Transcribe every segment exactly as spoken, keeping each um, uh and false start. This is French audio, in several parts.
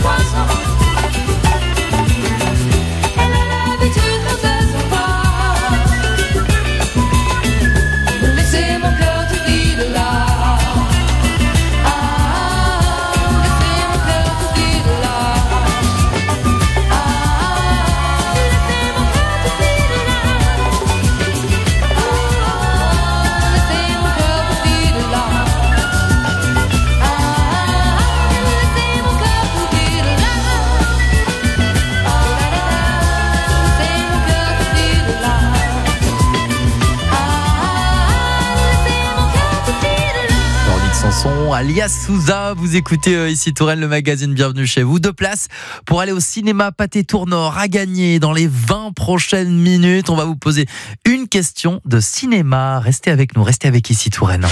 Alias Souza, vous écoutez euh, ici Touraine, le magazine, bienvenue chez vous. Deux places pour aller au cinéma Pâté Tournord à gagner dans les vingt prochaines minutes. On va vous poser une question de cinéma. Restez avec nous, restez avec ici Touraine.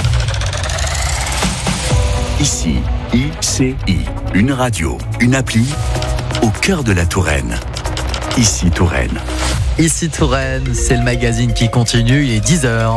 Ici, I C I, une radio, une appli au cœur de la Touraine. Ici Touraine. Ici Touraine, c'est le magazine qui continue, il est dix heures.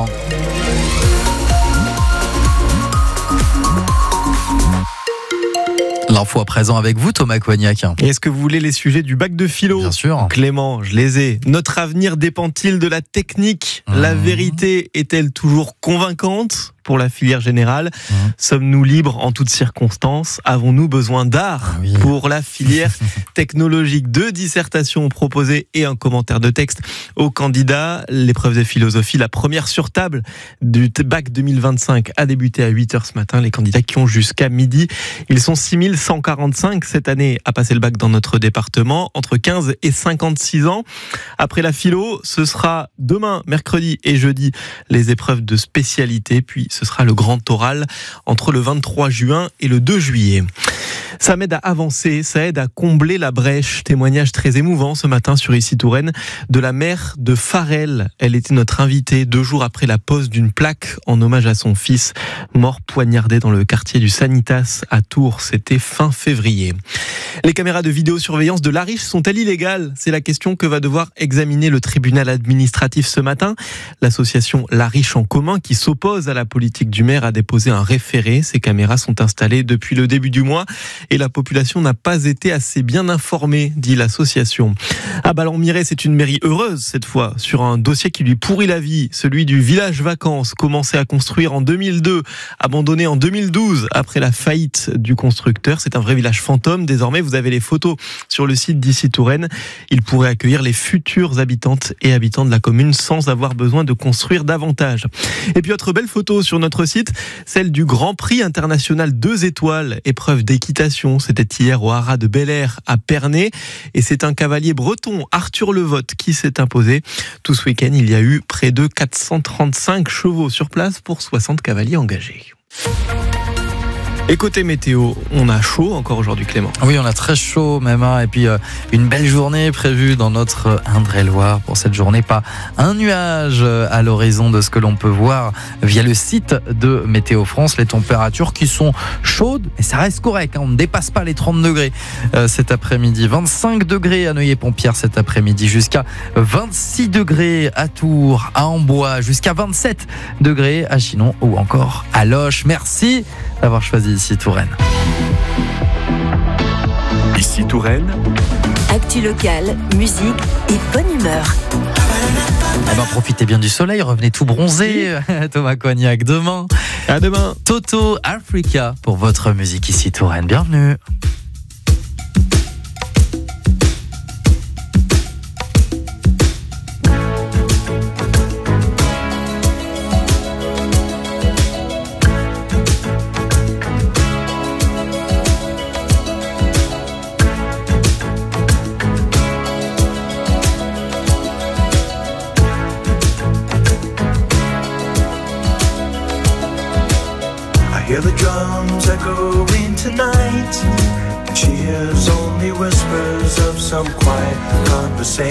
L'info à présent avec vous, Thomas Coignac. Et est-ce que vous voulez les sujets du bac de philo ? Bien sûr. Clément, je les ai. Notre avenir dépend-il de la technique ? mmh. La vérité est-elle toujours convaincante ? Pour la filière générale, mmh. sommes-nous libres en toutes circonstances ? Avons-nous besoin d'art oui. pour la filière technologique ? Deux dissertations proposées et un commentaire de texte aux candidats. L'épreuve de philosophie, la première sur table du bac deux mille vingt-cinq, a débuté à huit heures ce matin. Les candidats qui ont jusqu'à midi. Ils sont six mille cent quarante-cinq cette année à passer le bac dans notre département, entre quinze et cinquante-six ans. Après la philo, ce sera demain, mercredi et jeudi, les épreuves de spécialité, puis ce sera le grand oral entre le vingt-trois juin et le deux juillet. Ça m'aide à avancer, ça aide à combler la brèche. Témoignage très émouvant ce matin sur Ici Touraine de la mère de Farel. Elle était notre invitée deux jours après la pose d'une plaque en hommage à son fils, mort poignardé dans le quartier du Sanitas à Tours. C'était fin février. Les caméras de vidéosurveillance de l'Ariche sont-elles illégales ? C'est la question que va devoir examiner le tribunal administratif ce matin. L'association L'Ariche en commun, qui s'oppose à la politique du maire, a déposé un référé. Ces caméras sont installées depuis le début du mois et la population n'a pas été assez bien informée, dit l'association. À Ballon-Miret, c'est une mairie heureuse cette fois, sur un dossier qui lui pourrit la vie, celui du village vacances, commencé à construire en deux mille deux, abandonné en deux mille douze après la faillite du constructeur. C'est un vrai village fantôme. Désormais, vous avez les photos sur le site d'Ici Touraine. Il pourrait accueillir les futures habitantes et habitants de la commune sans avoir besoin de construire davantage. Et puis, autre belle photo sur notre site, celle du Grand Prix international deux étoiles, épreuve d'équitation. C'était hier au haras de Bel-Air à Pernay. Et c'est un cavalier breton, Arthur Levotte, qui s'est imposé. Tout ce week-end, il y a eu près de quatre cent trente-cinq chevaux sur place pour soixante cavaliers engagés. Et côté météo, on a chaud encore aujourd'hui, Clément. Oui, on a très chaud même, hein, et puis euh, une belle journée prévue dans notre Indre-et-Loire. Pour cette journée, pas un nuage à l'horizon de ce que l'on peut voir via le site de Météo France. Les températures qui sont chaudes, mais ça reste correct, hein, on ne dépasse pas les trente degrés euh, cet après-midi. vingt-cinq degrés à Neuilly-Pont-Pierre cet après-midi, jusqu'à vingt-six degrés à Tours, à Amboise, jusqu'à vingt-sept degrés à Chinon ou encore à Loches. Merci d'avoir choisi Ici Touraine. Ici Touraine. Actu locale, musique et bonne humeur. Eh ben, profitez bien du soleil, revenez tout bronzé, Thomas Coignac. Demain, à demain. Toto Africa pour votre musique Ici Touraine. Bienvenue. Hear the drums echoing tonight. She hears only whispers of some quiet conversation.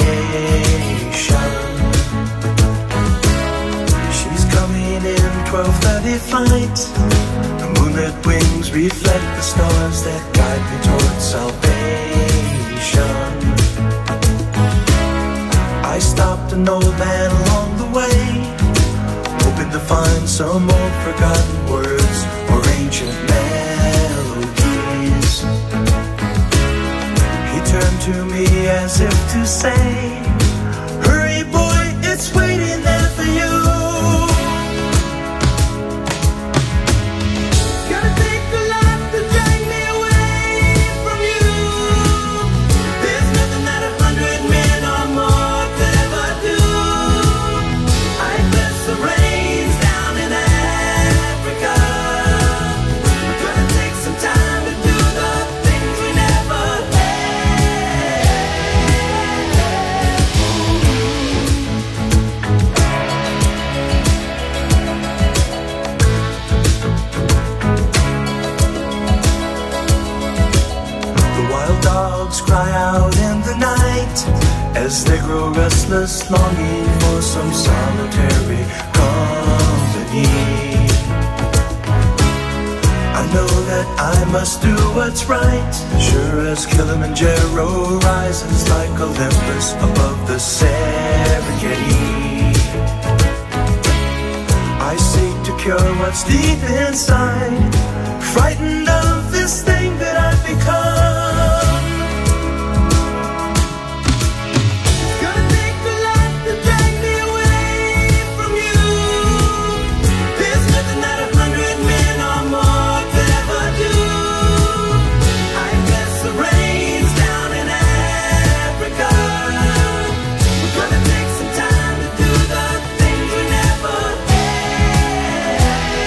She's coming in twelve thirty flight. The moonlit wings reflect the stars that guide me towards salvation. I stopped an old man along the way, hoping to find some old forgotten words or ancient melodies. to me as if to say, hurry boy, it's waiting there for you. Gonna take a lot to drag me away from you. There's nothing that a hundred men or more could ever do. I bless the rains down in Africa. Gonna take some time to do the things we never had. The wild dogs cry out in the night as they grow restless, longing for some solitary company. I know that I must do what's right, sure as Kilimanjaro rises like Olympus above the Serengeti. I seek to cure what's deep inside, frightened of this thing that I've become. Gonna take a lot to drag me away from you. There's nothing that a hundred men or more could ever do. I bless the rains down in Africa. We're gonna take some time to do the things we never had.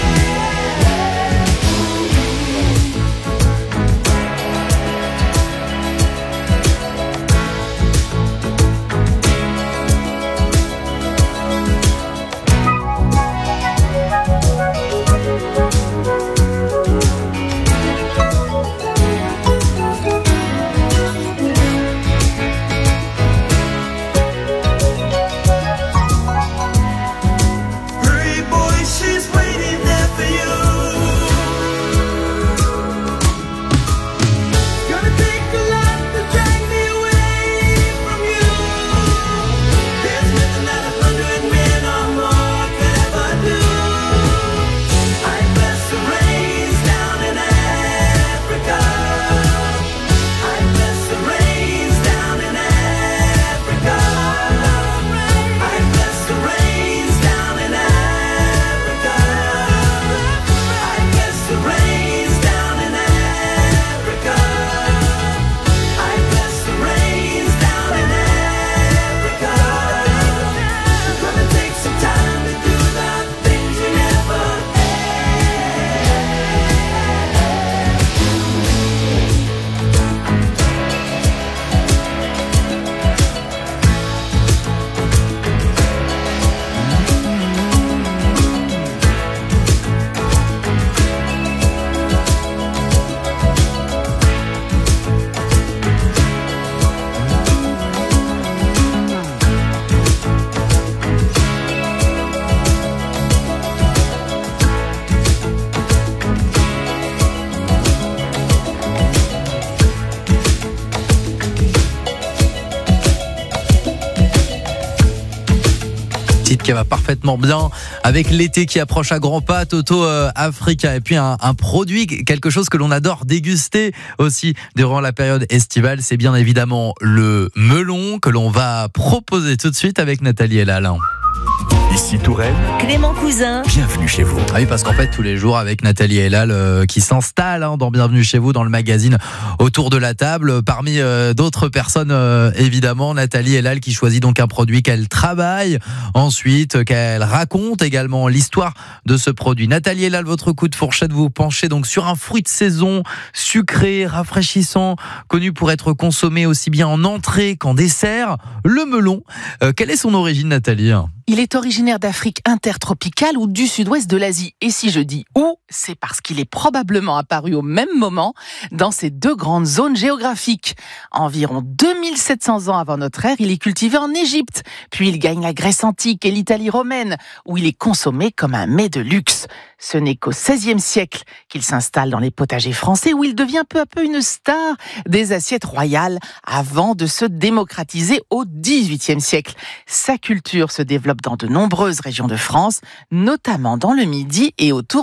Hurry boy, she's waiting there for you. Gonna take a lot to drag me away from you. There's nothing that a hundred men or more could ever do. I bless the rains down in Africa. I bless the rains down in Africa. I bless the rains down in Africa. I bless the rains down in Africa. I bless the rains down in Africa. We're gonna take some time to do the things we never Titre qui va parfaitement bien avec l'été qui approche à grands pas, Toto euh, Africa. Et puis un, un produit, quelque chose que l'on adore déguster aussi durant la période estivale, c'est bien évidemment le melon que l'on va proposer tout de suite avec Nathalie Elal. Ici Touraine, Clément Cousin. bienvenue chez vous. Ah oui, parce qu'en fait, tous les jours, avec Nathalie Elal euh, qui s'installe hein, dans Bienvenue chez vous, dans le magazine autour de la table. Parmi euh, d'autres personnes, euh, évidemment, Nathalie Elal qui choisit donc un produit qu'elle travaille ensuite, qu'elle raconte également l'histoire de ce produit. Nathalie Elal, votre coup de fourchette, vous penchez donc sur un fruit de saison, sucré, rafraîchissant, connu pour être consommé aussi bien en entrée qu'en dessert, le melon. Euh, quelle est son origine, Nathalie ? Il est originaire d'Afrique intertropicale ou du sud-ouest de l'Asie. Et si je dis où, c'est parce qu'il est probablement apparu au même moment dans ces deux grandes zones géographiques. Environ deux mille sept cents ans avant notre ère, il est cultivé en Égypte. Puis il gagne la Grèce antique et l'Italie romaine, où il est consommé comme un mets de luxe. Ce n'est qu'au seizième siècle qu'il s'installe dans les potagers français, où il devient peu à peu une star des assiettes royales, avant de se démocratiser au dix-huitième siècle. Sa culture se développe dans de nombreuses régions de France, notamment dans le Midi et autour de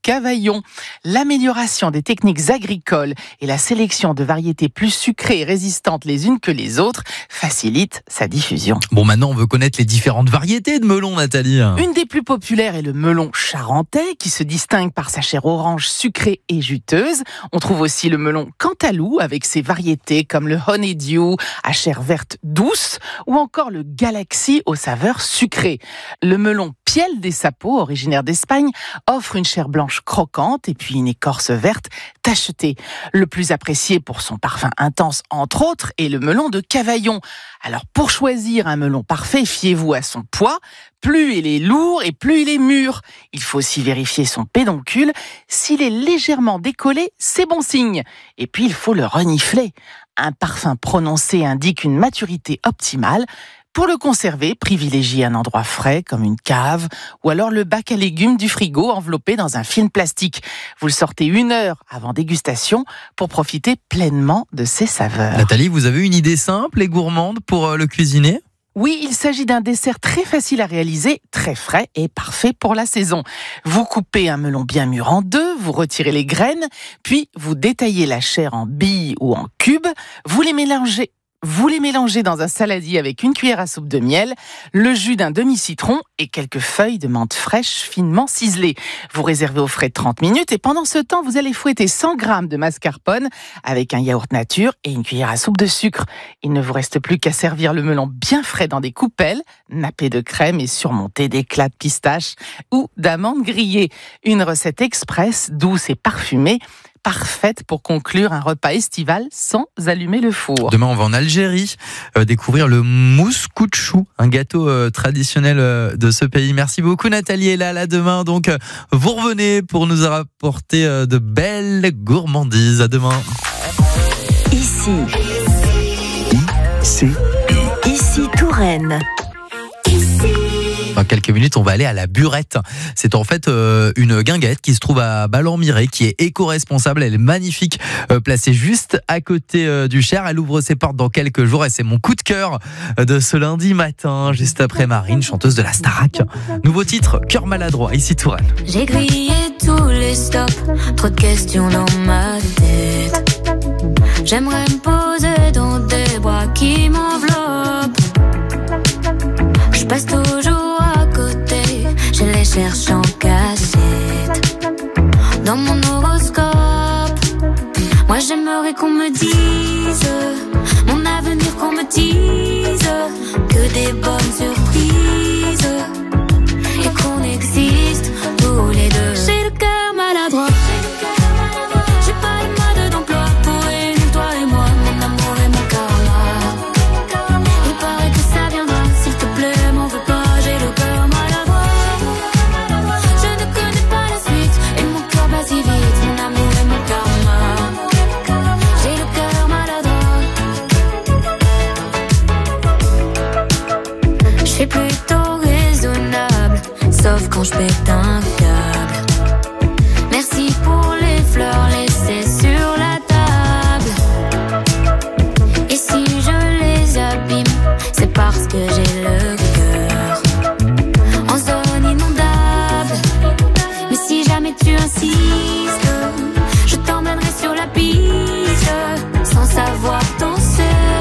Cavaillon. L'amélioration des techniques agricoles et la sélection de variétés plus sucrées et résistantes les unes que les autres facilite sa diffusion. Bon, maintenant on veut connaître les différentes variétés de melons, Nathalie. Une des plus populaires est le melon charentais qui se distingue par sa chair orange sucrée et juteuse. On trouve aussi le melon cantalou avec ses variétés comme le honeydew à chair verte douce ou encore le galaxy aux saveurs sucrées. Le melon Piel des Sapos, originaire d'Espagne, offre une chair blanche croquante et puis une écorce verte tachetée. Le plus apprécié pour son parfum intense, entre autres, est le melon de Cavaillon. Alors pour choisir un melon parfait, fiez-vous à son poids. Plus il est lourd et plus il est mûr. Il faut aussi vérifier son pédoncule. S'il est légèrement décollé, c'est bon signe. Et puis il faut le renifler. Un parfum prononcé indique une maturité optimale. Pour le conserver, privilégiez un endroit frais comme une cave ou alors le bac à légumes du frigo enveloppé dans un film plastique. Vous le sortez une heure avant dégustation pour profiter pleinement de ses saveurs. Nathalie, vous avez une idée simple et gourmande pour le cuisiner ? Oui, il s'agit d'un dessert très facile à réaliser, très frais et parfait pour la saison. Vous coupez un melon bien mûr en deux, vous retirez les graines, puis vous détaillez la chair en billes ou en cubes, vous les mélangez Vous les mélangez dans un saladier avec une cuillère à soupe de miel, le jus d'un demi-citron et quelques feuilles de menthe fraîche finement ciselées. Vous réservez au frais trente minutes et pendant ce temps, vous allez fouetter cent grammes de mascarpone avec un yaourt nature et une cuillère à soupe de sucre. Il ne vous reste plus qu'à servir le melon bien frais dans des coupelles, nappées de crème et surmontées d'éclats de pistache ou d'amandes grillées. Une recette express, douce et parfumée, parfaite pour conclure un repas estival sans allumer le four. Demain, on va en Algérie euh, découvrir le mouscouchou, un gâteau euh, traditionnel euh, de ce pays. Merci beaucoup Nathalie. Et là, là demain, donc euh, vous revenez pour nous apporter euh, de belles gourmandises. À demain. Ici, I C I. ici Touraine. Dans quelques minutes, on va aller à la Burette. C'est en fait euh, une guinguette qui se trouve à Ballon-Miré, qui est éco-responsable. Elle est magnifique, euh, placée juste à côté euh, du Cher. Elle ouvre ses portes dans quelques jours et c'est mon coup de cœur de ce lundi matin, juste après Marine, chanteuse de la Starac. Nouveau titre, Cœur maladroit, ici Touraine. J'ai grillé tous les stops, trop de questions dans ma tête. J'aimerais me poser dans des bras qui m'enveloppent. Je passe toujours à côté, je les cherche en cachette. Dans mon horoscope, moi j'aimerais qu'on me dise mon avenir, qu'on me dise que des bonnes surprises et qu'on existe tous les deux. J'ai le cœur maladroit, j'ai pas le mode d'emploi pour réunir toi et moi, mon amour et mon karma. Il paraît que ça viendra, s'il te plaît, m'en veux pas, j'ai le cœur maladroit. Je ne connais pas la suite et mon cœur bat si vite, mon amour et mon karma. J'ai le cœur maladroit. Je suis plutôt raisonnable, sauf quand je pète un câble. Merci pour les fleurs laissées sur la table. Et si je les abîme, c'est parce que j'ai le cœur en zone inondable. Mais si jamais tu insistes, je t'emmènerai sur la piste sans savoir danser.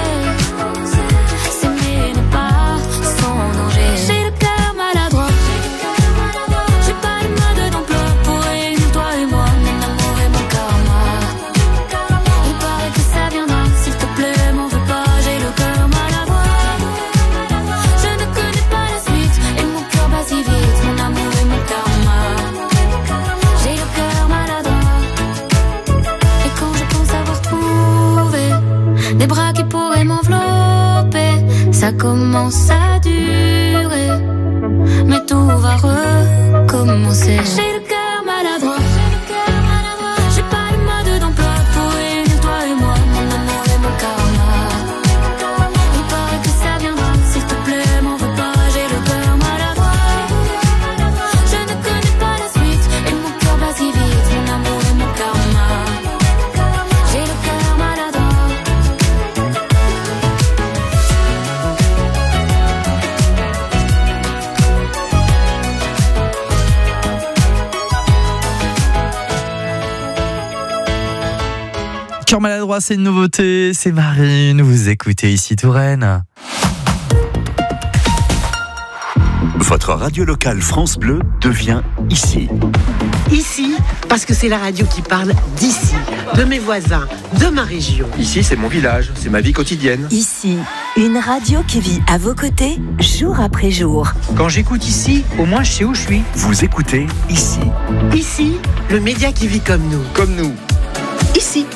S'aimer n'est pas sans danger. J'ai le cœur maladroit, j'ai pas le mode d'emploi pour réunir toi et moi, mon amour et mon karma. Il paraît que ça viendra, s'il te plaît, m'en veux pas, j'ai le cœur maladroit. Je ne connais pas la suite et mon cœur bat si vite, mon amour et mon karma. J'ai le cœur maladroit. Et quand je pense avoir trouvé des bras qui pourraient m'envelopper, ça commence à durer, mais tout va recommencer. J'ai le cœur maladroit, j'ai pas le mode d'emploi pour réunir toi et moi, mon amour et mon karma. Il paraît que ça viendra, s'il te plaît, m'en veux pas, j'ai le cœur maladroit. Je ne connais pas la suite et mon cœur bat si vite, mon amour et mon karma. J'ai le cœur maladroit. Cœur maladroit, c'est une nouveauté, c'est Marine, vous écoutez ici Touraine. Votre radio locale France Bleu devient ici. Ici, parce que c'est la radio qui parle d'ici, de mes voisins, de ma région. Ici, c'est mon village, c'est ma vie quotidienne. Ici, une radio qui vit à vos côtés, jour après jour. Quand j'écoute ici, au moins je sais où je suis. Vous écoutez ici. Ici, le média qui vit comme nous. Comme nous. Ici.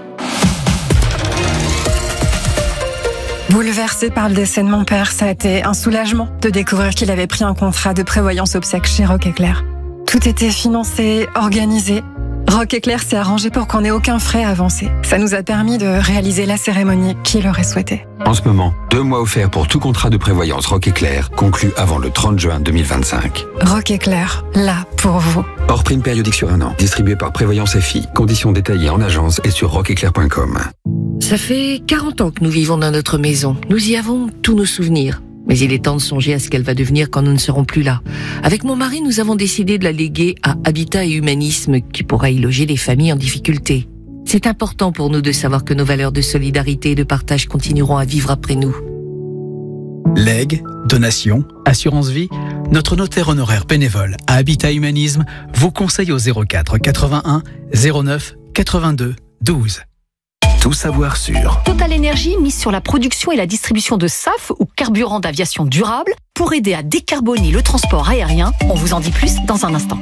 Bouleversé par le décès de mon père, ça a été un soulagement de découvrir qu'il avait pris un contrat de prévoyance obsèques chez Rock Éclair. Tout était financé, organisé. Rock Éclair s'est arrangé pour qu'on n'ait aucun frais à avancer. Ça nous a permis de réaliser la cérémonie qu'il aurait souhaité. En ce moment, deux mois offerts pour tout contrat de prévoyance Rock Éclair, conclu avant le trente juin deux mille vingt-cinq. Rock Éclair, là pour vous. Hors prime périodique sur un an, distribué par Prévoyance F I. Conditions détaillées en agence et sur rock éclair point com. Ça fait quarante ans que nous vivons dans notre maison. Nous y avons tous nos souvenirs. Mais il est temps de songer à ce qu'elle va devenir quand nous ne serons plus là. Avec mon mari, nous avons décidé de la léguer à Habitat et Humanisme, qui pourra y loger les familles en difficulté. C'est important pour nous de savoir que nos valeurs de solidarité et de partage continueront à vivre après nous. Legs, donations, assurance vie, notre notaire honoraire bénévole à Habitat Humanisme vous conseille au zéro quatre quatre-vingt-un zéro neuf quatre-vingt-deux douze. Tout savoir sur Total Energy mise sur la production et la distribution de S A F ou carburant d'aviation durable pour aider à décarboner le transport aérien. On vous en dit plus dans un instant.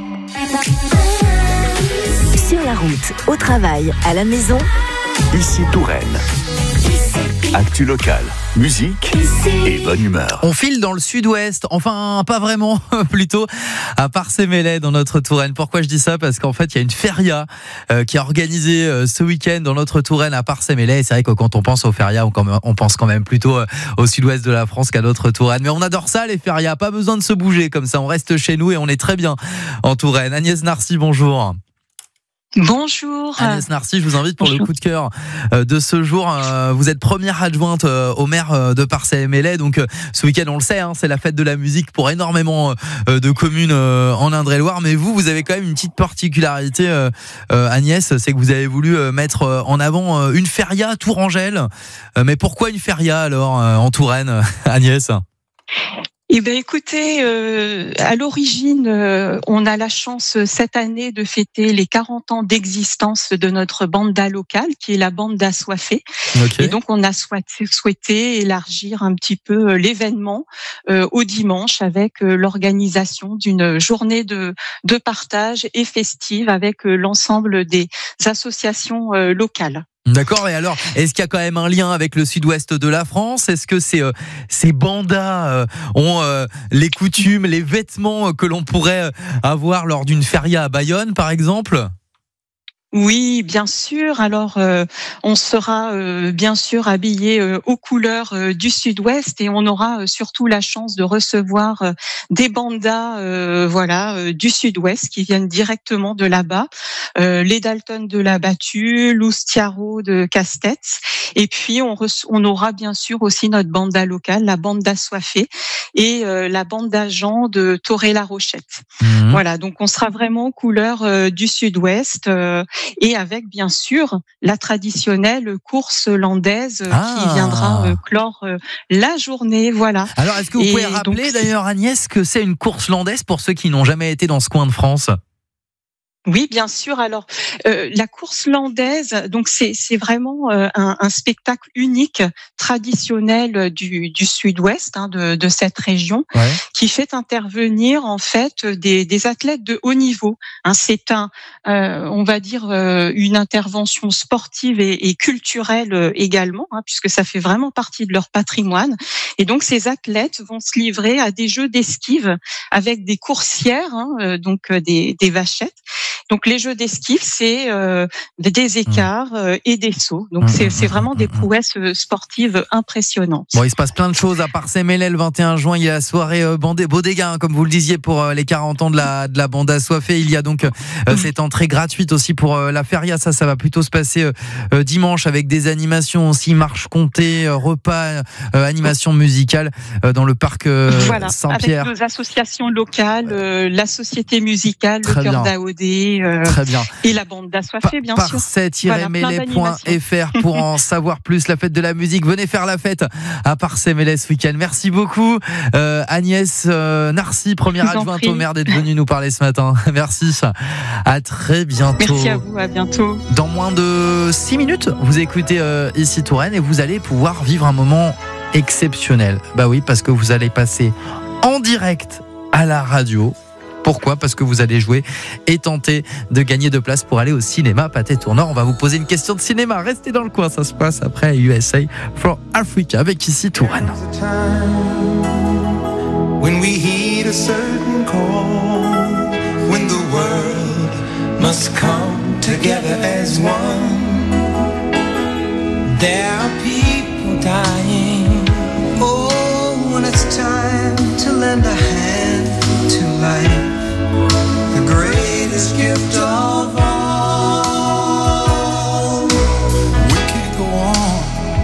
Sur la route, au travail, à la maison, ici Touraine. Actu locale, musique et bonne humeur. On file dans le sud-ouest, enfin pas vraiment, plutôt à Parcé-Melay dans notre Touraine. Pourquoi je dis ça? Parce qu'en fait il y a une feria euh, qui est organisée euh, ce week-end dans notre Touraine à Parcé-Melay. C'est vrai que quand on pense aux ferias, on, on pense quand même plutôt euh, au sud-ouest de la France qu'à notre Touraine. Mais on adore ça les ferias, pas besoin de se bouger comme ça, on reste chez nous et on est très bien en Touraine. Agnès Narcy, bonjour. Bonjour. Agnès Narcy, je vous invite pour Bonjour. le coup de cœur de ce jour. Vous êtes première adjointe au maire de Parcé-Melay. Donc ce week-end, on le sait, hein, c'est la fête de la musique pour énormément de communes en Indre-et-Loire. Mais vous, vous avez quand même une petite particularité, Agnès, c'est que vous avez voulu mettre en avant une feria Tourangelle. Mais pourquoi une feria alors en Touraine, Agnès ? Eh bien, écoutez, euh, à l'origine, euh, on a la chance euh, cette année de fêter les quarante ans d'existence de notre banda locale, qui est la banda Assoiffée. Okay. Et donc, on a souhaité, souhaité élargir un petit peu euh, l'événement euh, au dimanche avec euh, l'organisation d'une journée de, de partage et festive avec euh, l'ensemble des associations euh, locales. D'accord, et alors, est-ce qu'il y a quand même un lien avec le sud-ouest de la France ? Est-ce que ces, euh, ces bandas euh, ont euh, les coutumes, les vêtements que l'on pourrait avoir lors d'une feria à Bayonne, par exemple ? Oui, bien sûr. Alors, euh, on sera euh, bien sûr habillé euh, aux couleurs euh, du Sud-Ouest et on aura euh, surtout la chance de recevoir euh, des bandas, euh, voilà, euh, du Sud-Ouest qui viennent directement de là-bas. Euh, les Dalton de la Battue, l'Oustiaro de Castets, et puis on, reço- on aura bien sûr aussi notre banda locale, la banda Assoiffée et euh, la banda Jean de Toré-la-Rochette. Mmh. Voilà, donc on sera vraiment aux couleurs euh, du Sud-Ouest. Euh, Et avec, bien sûr, la traditionnelle course landaise euh, ah. qui viendra euh, clore euh, la journée. Voilà. Alors, est-ce que vous Et pouvez rappeler donc, d'ailleurs, Agnès, que c'est une course landaise pour ceux qui n'ont jamais été dans ce coin de France ? Oui, bien sûr. Alors, euh, la course landaise, donc c'est c'est vraiment euh, un, un spectacle unique, traditionnel du, du Sud-Ouest, hein, de, de cette région, ouais. qui fait intervenir en fait des, des athlètes de haut niveau. Hein, c'est un, euh, on va dire, euh, une intervention sportive et, et culturelle euh, également, hein, puisque ça fait vraiment partie de leur patrimoine. Et donc, ces athlètes vont se livrer à des jeux d'esquive avec des coursières, hein, euh, donc euh, des, des vachettes. Donc les jeux d'esquive, c'est euh, des écarts euh, et des sauts. Donc c'est, c'est vraiment des prouesses sportives impressionnantes. Bon, il se passe plein de choses à Parcé-Melay le vingt et un juin. Il y a la soirée euh, bandé, Bodega, hein, comme vous le disiez, pour euh, les quarante ans de la, de la bande Assoiffée. Il y a donc euh, mmh. cette entrée gratuite aussi pour euh, la feria. Ça, ça va plutôt se passer euh, euh, dimanche avec des animations aussi, marche comptée, euh, repas, euh, animation musicale euh, dans le parc euh, voilà, Saint-Pierre. Avec nos associations locales, euh, la Société musicale, Très le Cœur d'A O D, et, euh, Très bien. et la bande d'Assoiffés, bien sûr. Parcet tiret mêlée point f r pour en savoir plus. La fête de la musique, venez faire la fête à Parcey-Mêlée ce week-end. Merci beaucoup euh, Agnès euh, Narcy, première adjointe au maire, d'être venue nous parler ce matin. Merci. À très bientôt. Merci à vous, à bientôt. Dans moins de six minutes, vous écoutez euh, ici Touraine et vous allez pouvoir vivre un moment exceptionnel. Bah oui, parce que vous allez passer en direct à la radio. Pourquoi ? Parce que vous allez jouer et tenter de gagner de places pour aller au cinéma Pâté Tournant. On va vous poser une question de cinéma. Restez dans le coin, ça se passe après U S A for Africa avec ici Touraine. When we heed a certain call, when the world must come together as one, there are people dying. Oh, when it's time to lend a hand to life, the greatest gift of all. We can't go on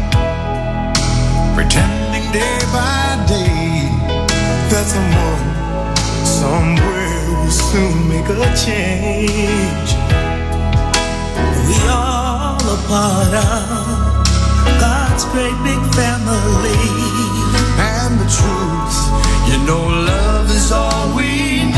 pretending day by day that someone somewhere will soon make a change. We all a part of God's great big family, and the truth, you know, love is all we need.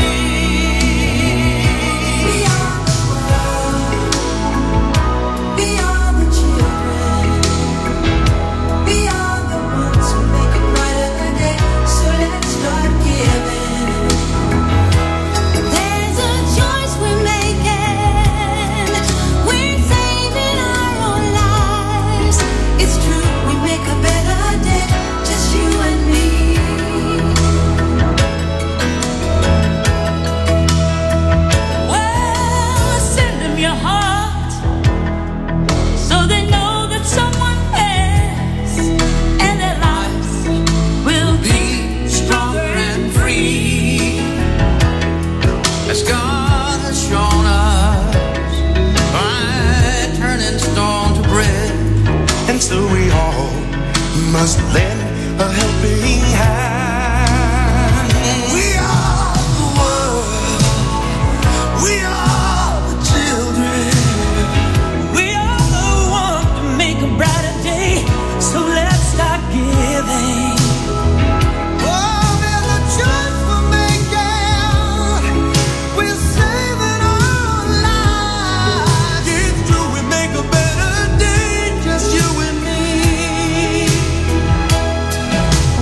Must lend a helping hand. We are the world. We are the children. We are the one to make a brighter day. So let's start giving. Oh, there's a choice we're making. We're saving our lives. It's true, we make a better day. Just you and me.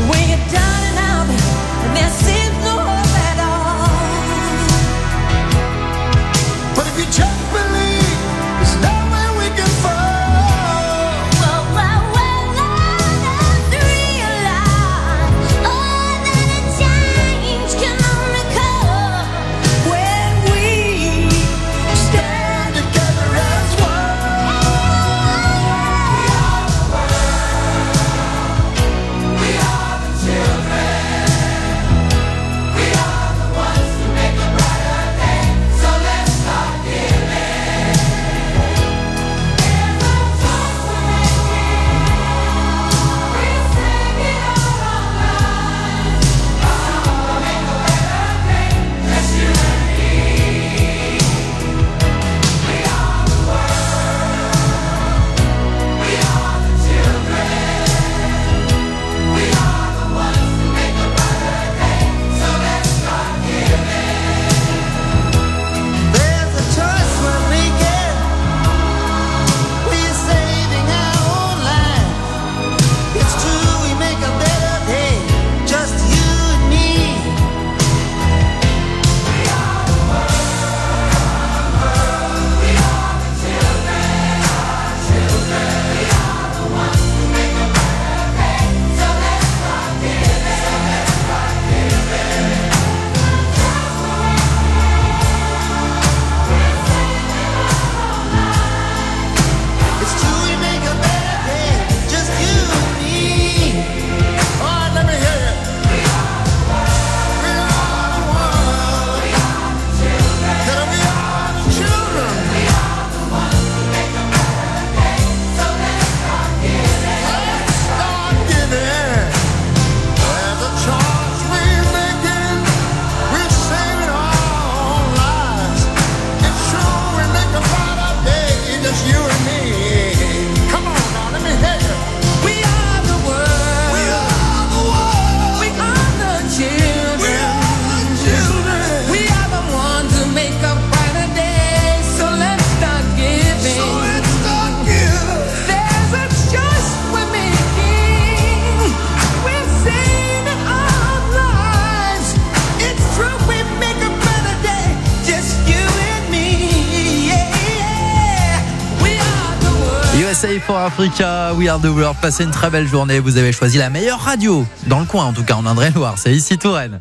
Save for Africa, We Are the World. Passez une très belle journée. Vous avez choisi la meilleure radio dans le coin, en tout cas en Indre-et-Loire. C'est ici Touraine.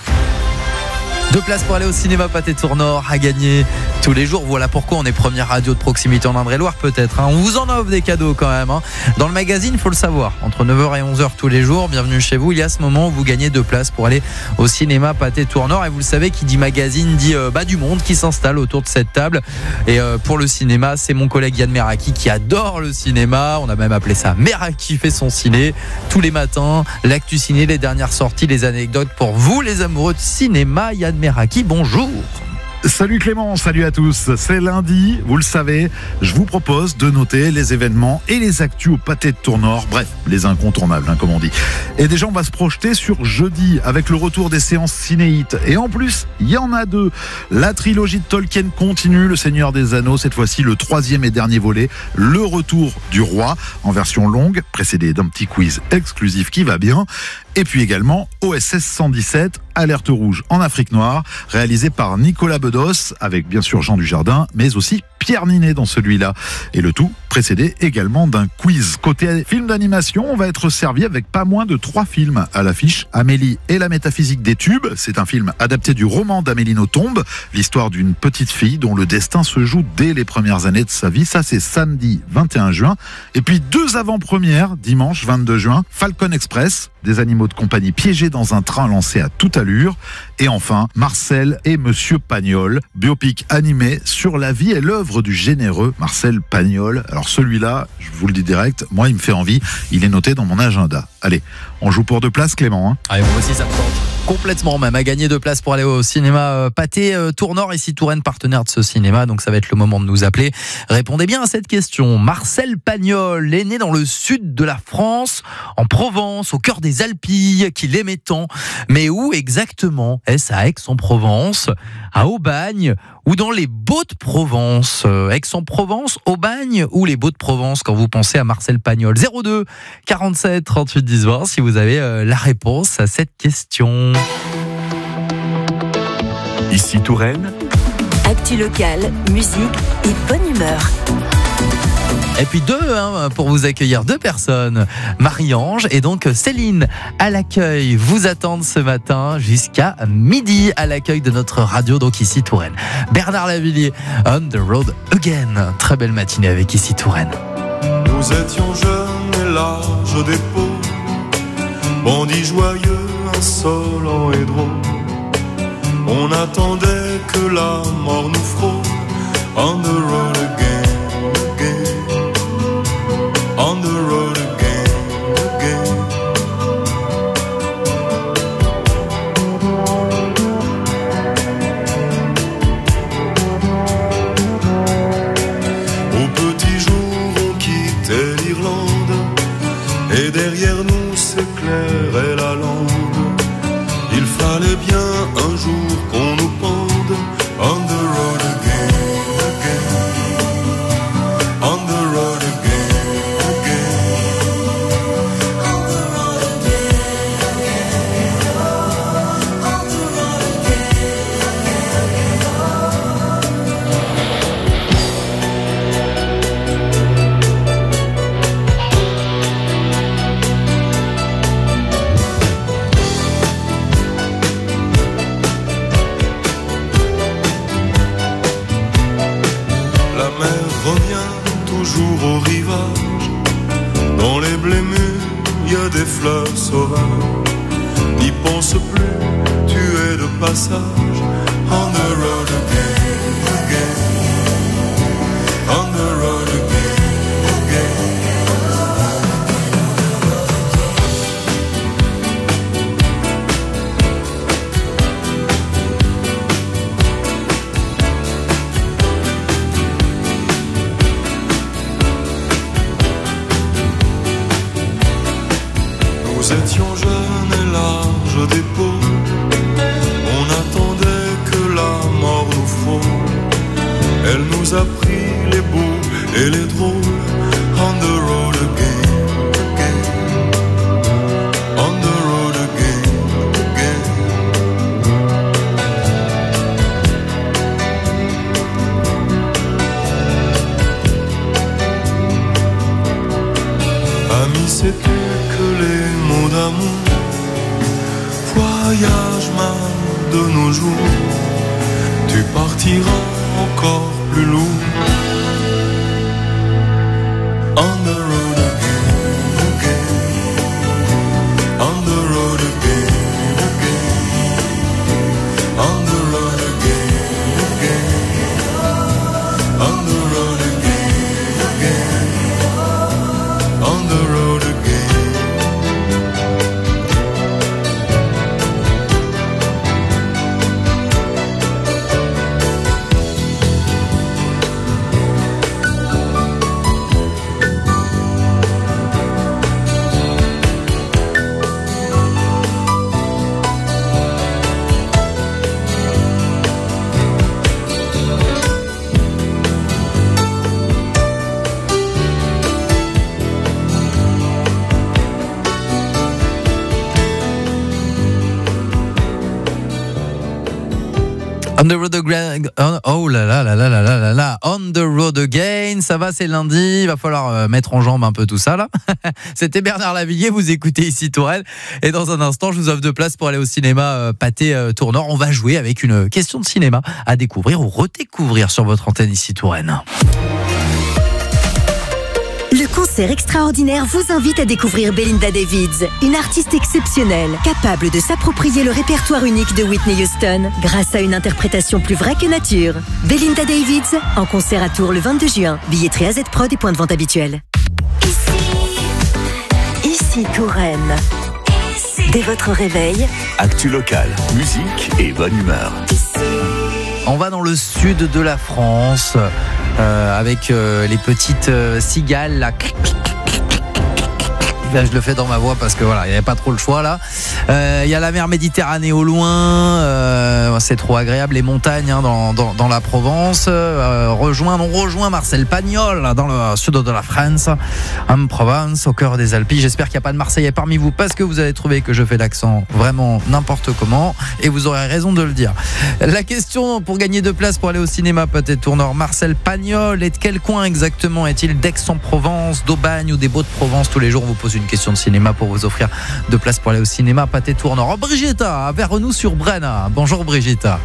Deux places pour aller au cinéma Pâté Tournord à gagner tous les jours. Voilà pourquoi on est première radio de proximité en Indre-et-Loire peut-être. Hein. On vous en offre des cadeaux quand même. Hein. Dans le magazine, il faut le savoir, entre neuf heures et onze heures tous les jours, bienvenue chez vous. Il y a ce moment où vous gagnez deux places pour aller au cinéma Pâté Tournord. Et vous le savez, qui dit magazine dit euh, bah, du monde qui s'installe autour de cette table. Et euh, pour le cinéma, c'est mon collègue Yann Meraki qui adore le cinéma. On a même appelé ça Meraki fait son ciné. Tous les matins, l'actu ciné, les dernières sorties, les anecdotes pour vous les amoureux de cinéma. Yann Meraki, bonjour. Salut Clément, salut à tous. C'est lundi, vous le savez, je vous propose de noter les événements et les actus au Pâté de Tournord. Bref, les incontournables, hein, comme on dit. Et déjà, on va se projeter sur jeudi avec le retour des séances cinéites. Et en plus, il y en a deux. La trilogie de Tolkien continue, Le Seigneur des Anneaux, cette fois-ci le troisième et dernier volet, Le Retour du Roi, en version longue, précédé d'un petit quiz exclusif qui va bien. Et puis également O S S cent dix-sept, Alerte rouge en Afrique noire, réalisé par Nicolas Bedos, avec bien sûr Jean Dujardin, mais aussi Pierre Ninet dans celui-là. Et le tout précédé également d'un quiz. Côté film d'animation, on va être servi avec pas moins de trois films à l'affiche. Amélie et la métaphysique des tubes, c'est un film adapté du roman d'Amélie Nothomb, l'histoire d'une petite fille dont le destin se joue dès les premières années de sa vie. Ça, c'est samedi vingt et un juin. Et puis deux avant-premières, dimanche vingt-deux juin, Falcon Express, des animaux de compagnie piégés dans un train lancé à toute allure. Et enfin, Marcel et Monsieur Pagnol, biopic animé sur la vie et l'œuvre du généreux Marcel Pagnol. Alors celui-là, je vous le dis direct, moi il me fait envie, il est noté dans mon agenda. Allez, on joue pour deux places Clément, hein. Allez, moi aussi ça me tente. Complètement même, à gagner deux places pour aller au cinéma euh, Pâté euh, Tournord, ici Touraine, partenaire de ce cinéma, donc ça va être le moment de nous appeler. Répondez bien à cette question. Marcel Pagnol est né dans le sud de la France, en Provence, au cœur des Alpilles, qu'il aimait tant. Mais où exactement? Est-ce à Aix-en-Provence, à Aubagne ou dans les Baux-de-Provence? euh, Aix-en-Provence, Aubagne ou les Baux-de-Provence quand vous pensez à Marcel Pagnol? Zéro deux quarante-sept trente-huit dix vingt si vous avez euh, la réponse à cette question. Ici Touraine. Actu locale, musique et bonne humeur. Et puis deux, hein, pour vous accueillir, deux personnes. Marie-Ange et donc Céline à l'accueil vous attendent ce matin jusqu'à midi à l'accueil de notre radio, donc ici Touraine. Bernard Lavillier, On the Road Again. Très belle matinée avec ici Touraine. Nous étions jeunes et larges d'épaule, bandits joyeux, insolents et drôles. On attendait que la mort nous frôle. On the road again, again. On the road again, again. Au petit jour, on quittait l'Irlande, et derrière nous s'éclairait la lande. Il fallait bien un jour qu'on nous pende. On the road again, again. On the road again, again. On the road again, again. On the road toujours au rivage. Dans les blés mûrs, il y a des fleurs sauvages. N'y pense plus, tu es de passage. On the road again, again. On the road again, again. Nous étions jeunes et larges d'épaule, on attendait que la mort nous frôle. Elle nous a pris les beaux et les drôles. On the road again, again. On the road again, again. sais-tu que les mots d'amour voyagent mal de nos jours? Tu partiras encore plus lourd. On the road again, again. On the road again, again. On the road again, again. On the road again, again. On the road again. On the road again. Oh là là là là là là là là. On the road again. Ça va, c'est lundi. Il va falloir euh, mettre en jambe un peu tout ça là. C'était Bernard Lavilliers. Vous écoutez ici Tourelle. Et dans un instant, je vous offre deux places pour aller au cinéma euh, Pathé euh, Tournord. On va jouer avec une question de cinéma à découvrir ou redécouvrir sur votre antenne ici Touraine. Le concert extraordinaire vous invite à découvrir Belinda Davids, une artiste exceptionnelle, capable de s'approprier le répertoire unique de Whitney Houston grâce à une interprétation plus vraie que nature. Belinda Davids, en concert à Tours le vingt-deux juin. Billetterie A Z Prod et point de vente habituel. Ici, ici Touraine. Dès votre réveil, Actu locale, musique et bonne humeur. On va dans le sud de la France euh, avec euh, les petites euh, cigales là. Là, je le fais dans ma voix parce que voilà, il n'y avait pas trop le choix là. Euh, il y a la mer Méditerranée au loin, euh, c'est trop agréable. Les montagnes hein, dans, dans, dans la Provence. Euh, rejoint, on rejoint Marcel Pagnol dans le sud de la France, en Provence, au cœur des Alpes. J'espère qu'il n'y a pas de Marseillais parmi vous parce que vous allez trouver que je fais l'accent vraiment n'importe comment et vous aurez raison de le dire. La question pour gagner deux places pour aller au cinéma Pathé Tournord, Marcel Pagnol est de quel coin exactement? Est-il d'Aix-en-Provence, d'Aubagne ou des Baux-de-Provence? Tous les jours on vous pose une question de cinéma pour vous offrir deux places pour aller au cinéma Pathé Tournord. Oh, Brigitta, vers nous sur Brenna. Bonjour Brigitta.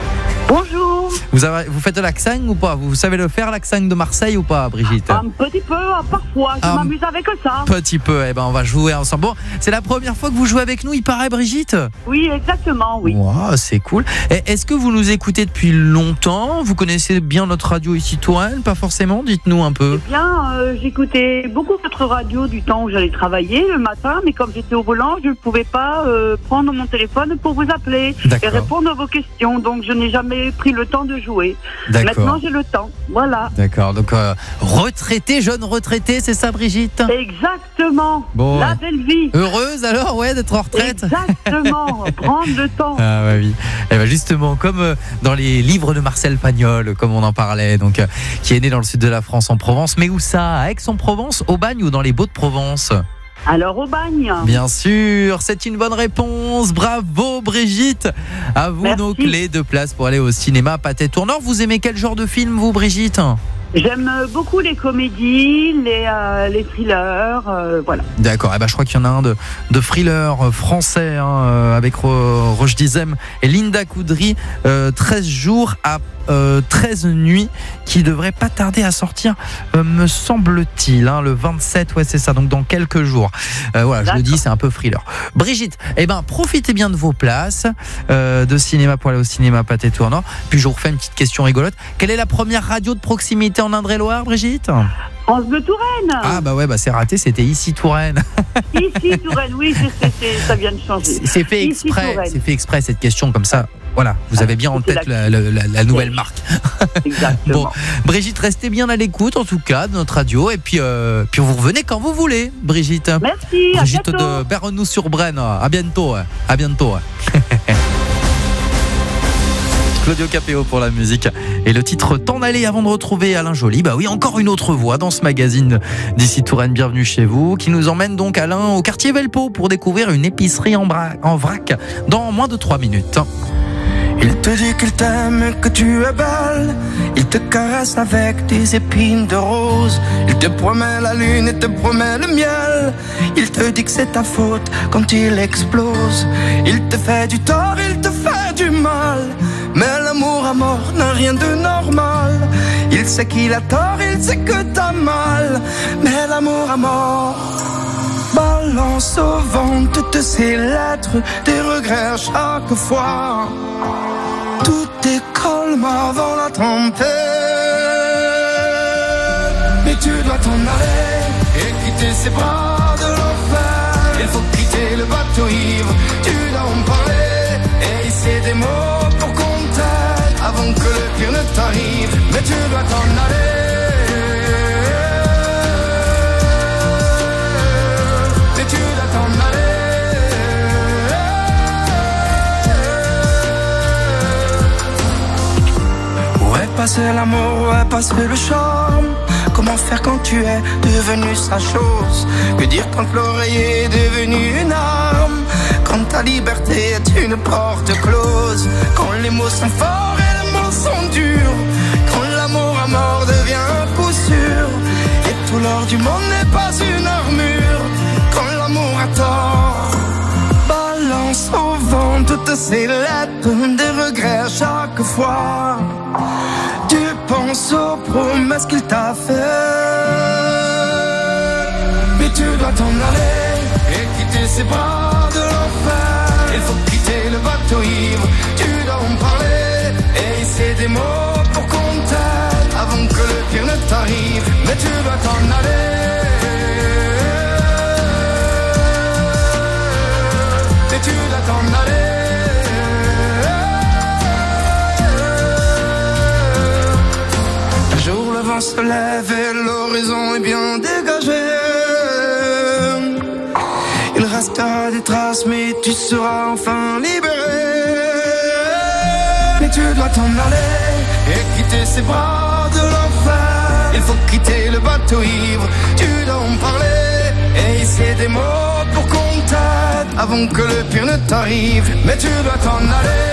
Bonjour. Vous, avez, vous faites l'accent ou pas? Vous savez le faire, l'accent de Marseille ou pas, Brigitte? Un petit peu, parfois. Je Un m'amuse avec ça. Petit peu. Eh ben, on va jouer ensemble. Bon, c'est la première fois que vous jouez avec nous, il paraît, Brigitte? Oui, exactement, oui. Wow, c'est cool. Et est-ce que vous nous écoutez depuis longtemps? Vous connaissez bien notre radio ici Touraine? Pas forcément, dites-nous un peu. Eh bien, euh, j'écoutais beaucoup votre radio du temps où j'allais travailler le matin, mais comme j'étais au volant, je ne pouvais pas euh, prendre mon téléphone pour vous appeler et répondre à vos questions. Donc, je n'ai jamais pris le temps de jouer. D'accord. Maintenant, j'ai le temps. Voilà. D'accord. Donc, euh, retraité, jeune retraité, c'est ça, Brigitte? Exactement. Bon, la ouais. belle vie. Heureuse alors, ouais, d'être en retraite. Exactement. Prendre le temps. Ah bah oui. Et bah justement, comme euh, dans les livres de Marcel Pagnol, comme on en parlait, donc euh, qui est né dans le sud de la France, en Provence. Mais où ça? À Aix-en-Provence, Aubagne ou dans les Baux-de-Provence? Alors, Aubagne. Bien sûr, c'est une bonne réponse. Bravo Brigitte. À vous. Merci. Donc les deux places pour aller au cinéma Pathé Tournord. Vous aimez quel genre de film, vous, Brigitte? J'aime beaucoup les comédies, les, euh, les thrillers, euh, voilà. D'accord, eh ben, je crois qu'il y en a un de, de thriller français hein, euh, avec Ro- Roche Dizem et Linda Coudry, euh, treize jours à euh, treize nuits, qui devrait pas tarder à sortir, euh, me semble-t-il, hein, le vingt-sept, ouais c'est ça, donc dans quelques jours. Euh, voilà, D'accord. Je le dis, c'est un peu thriller. Brigitte, eh ben, profitez bien de vos places euh, de cinéma pour aller au cinéma Pathé Tournord. Puis je vous refais une petite question rigolote. Quelle est la première radio de proximité en Indre-et-Loire, Brigitte? France Bleu Touraine. Ah bah ouais, bah c'est raté, c'était ici Touraine. Ici Touraine, oui, c'est, c'est, c'est, ça vient de changer. C'est fait exprès, c'est fait exprès cette question comme ça. Voilà, vous avez bien en tête la, la, la, la nouvelle marque. Exactement. Bon, Brigitte, restez bien à l'écoute en tout cas de notre radio et puis euh, puis vous revenez quand vous voulez, Brigitte. Merci. Brigitte à bientôt. de Bernou-sur-Brenne. À bientôt. À bientôt. Claudio Capéo pour la musique et le titre T'en aller avant de retrouver Alain Joly. Bah oui, encore une autre voix dans ce magazine d'ici Touraine, bienvenue chez vous, qui nous emmène donc Alain au quartier Velpeau pour découvrir une épicerie en, bra- en vrac dans moins de trois minutes. Il te dit qu'il t'aime et que tu es belle, il te caresse avec des épines de rose. Il te promet la lune et te promet le miel. Il te dit que c'est ta faute quand il explose. Il te fait du tort, il te fait du mal. Mais l'amour à mort n'a rien de normal. Il sait qu'il a tort, il sait que t'as mal. Mais l'amour à mort balance au vent toutes ces lettres, des regrets à chaque fois. Tout est calme avant la tempête. Mais tu dois t'en aller et quitter ses bras de l'enfer. Il faut quitter le bateau ivre, tu dois en parler et hisser des mots pour qu'on t'aide avant que le pire ne t'arrive. Mais tu dois t'en aller. Mais tu dois t'en aller. Où est passé l'amour, où est passé le charme? Comment faire quand tu es devenu sa chose? Que dire quand l'oreiller est devenu une arme? Quand ta liberté est une porte close? Quand les mots sont forts et les mots sont durs? Quand l'amour à mort devient un coup sûr? Et tout l'or du monde n'est pas une armure? Quand l'amour a tort, balance au vent toutes ces lettres, des regrets à chaque fois. Tu penses aux promesses qu'il t'a fait. Mais tu dois t'en aller et quitter ses bras de l'enfer. Il faut quitter le bateau ivre, tu dois en parler et hisser des mots pour qu'on t'aide avant que le pire ne t'arrive. Mais tu dois t'en aller. Mais tu dois t'en aller. Le vent se lève et l'horizon est bien dégagé. Il restera des traces mais tu seras enfin libéré. Mais tu dois t'en aller et quitter ses bras de l'enfer. Il faut quitter le bateau ivre, tu dois en parler et hisser des mots pour qu'on t'aide avant que le pire ne t'arrive. Mais tu dois t'en aller.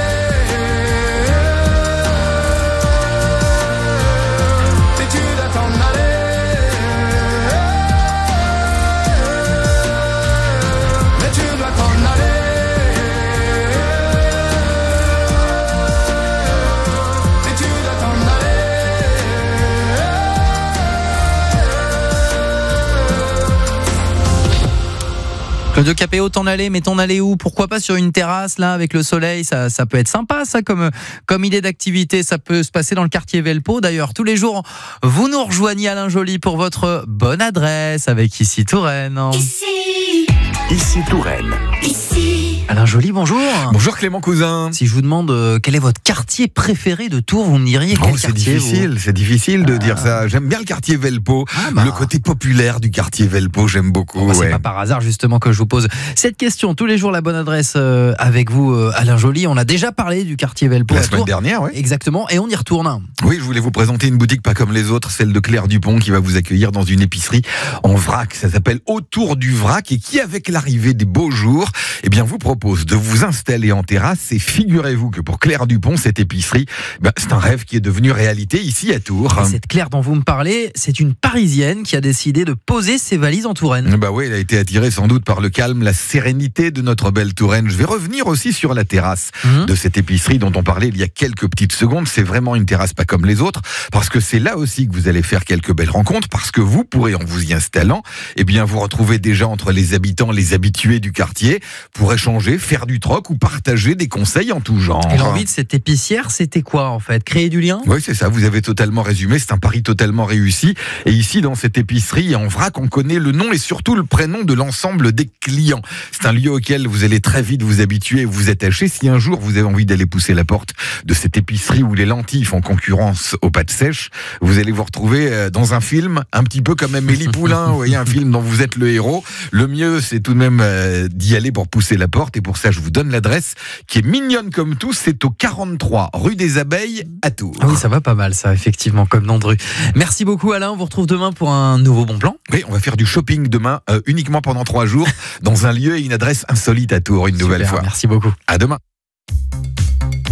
Claudio Capéo, t'en allais, mais t'en allais où? Pourquoi pas sur une terrasse, là, avec le soleil? Ça, ça peut être sympa, ça, comme, comme idée d'activité. Ça peut se passer dans le quartier Velpeau. D'ailleurs, tous les jours, vous nous rejoignez, Alain Joly, pour votre bonne adresse avec Ici Touraine. Ici. Ici Touraine. Ici. Alain Joly, bonjour. Bonjour Clément Cousin. Si je vous demande euh, quel est votre quartier préféré de Tours, vous me diriez quel oh, c'est quartier? difficile, c'est difficile de ah. dire ça. J'aime bien le quartier Velpeau, ah bah. le côté populaire du quartier Velpeau, j'aime beaucoup. Bon, bah, ouais. C'est pas par hasard justement que je vous pose cette question. Tous les jours, la bonne adresse euh, avec vous, euh, Alain Joly. On a déjà parlé du quartier Velpeau. La semaine dernière, oui. Exactement, et on y retourne. Oui, je voulais vous présenter une boutique pas comme les autres, celle de Claire Dupont, qui va vous accueillir dans une épicerie en vrac. Ça s'appelle Autour du vrac et qui, avec l'arrivée des beaux jours, eh bien, vous propose de vous installer en terrasse. Et figurez-vous que pour Claire Dupont, cette épicerie, ben, c'est un rêve qui est devenu réalité ici à Tours. Et cette Claire dont vous me parlez, c'est une Parisienne qui a décidé de poser ses valises en Touraine. Bah oui, elle a été attirée sans doute par le calme, la sérénité de notre belle Touraine. Je vais revenir aussi sur la terrasse mmh. de cette épicerie dont on parlait il y a quelques petites secondes. C'est vraiment une terrasse pas comme les autres, parce que c'est là aussi que vous allez faire quelques belles rencontres, parce que vous pourrez, en vous y installant, eh bien, vous retrouver déjà entre les habitants, les habitués du quartier, pour échanger, faire du troc ou partager des conseils en tout genre. Et l'envie de cette épicière, c'était quoi en fait? Créer du lien? Oui, c'est ça, vous avez totalement résumé, c'est un pari totalement réussi. Et ici, dans cette épicerie, en vrac, on connaît le nom et surtout le prénom de l'ensemble des clients. C'est un lieu auquel vous allez très vite vous habituer et vous attacher. Si un jour vous avez envie d'aller pousser la porte de cette épicerie où les lentilles font concurrence aux pâtes sèches, vous allez vous retrouver dans un film, un petit peu comme Amélie Poulain, vous voyez, un film dont vous êtes le héros. Le mieux, c'est tout de même d'y aller pour pousser la porte. Et pour ça, je vous donne l'adresse qui est mignonne comme tout. C'est au quarante-trois rue des Abeilles à Tours. Ah oui, ça va pas mal, ça, effectivement, comme nom de rue. Merci beaucoup, Alain. On vous retrouve demain pour un nouveau bon plan. Oui, on va faire du shopping demain, euh, uniquement pendant trois jours, dans un lieu et une adresse insolite à Tours, une Super, nouvelle fois. Merci beaucoup. À demain.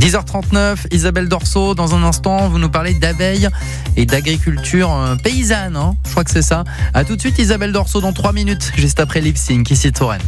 dix heures trente-neuf, Isabelle Dorso, dans un instant, vous nous parlez d'abeilles et d'agriculture euh, paysanne, hein, je crois que c'est ça. A tout de suite, Isabelle Dorso, dans trois minutes, juste après Lip Sync, ici Touraine.